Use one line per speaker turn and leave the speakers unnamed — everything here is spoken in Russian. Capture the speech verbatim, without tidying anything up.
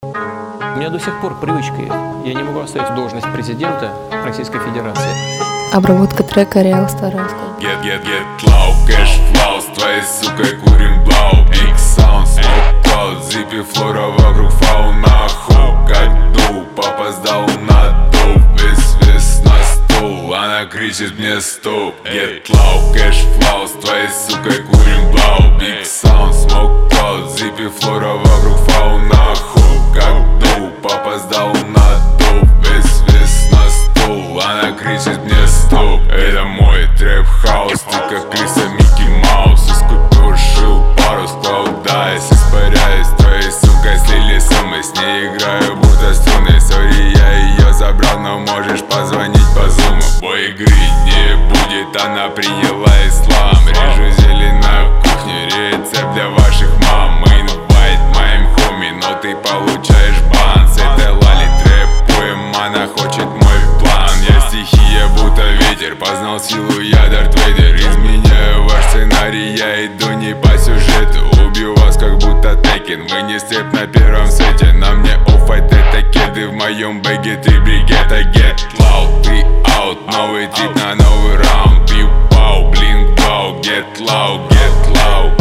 У меня до сих пор привычка, я не могу оставить должность президента Российской Федерации.
Обработка трека Реал Старовского.
Get, get, get low, cash flow, с твоей сукой курим блау. Big sound, smoke cloud, зипи флора, вокруг фауна. Хоп, как дул, папа сдал на дуб. Весь вес на стул, она кричит мне стоп. Get low, cash flow, с твоей сукой курим блау. Big sound, smoke cloud, зипи флора, вокруг фауна. Хоп, как дул, папа сдал на дуб. Весь вес на стул, она кричит мне стоп. Это мой трэп-хаус, ты как Криса Микки Маус. Из купюр шил пару склоудаясь, испаряясь твоей сукой слили сам. И с ней играю, будто струны. Сори, я ее забрал, но можешь позвонить по зуму. Бой игры не будет, она приняла ислам. Режу зелень на кухне, рецепт для ваших мам. Инвайт моим хоми, но ты получаешь бан. С этой лали трэпуем, она хочет мой план. Я стихия, будто ветер, познал силу я Дарт Вейдер. Изменяю ваш сценарий, я иду не по сюжету. Убью вас, как будто Текен, вы не степ на первом сете. На мне оффайт, это кеды, в моем бэге три бригета. Get loud, ты out, новый тип на новый раунд. Пиу-пау, блинк-бау, get loud, get loud.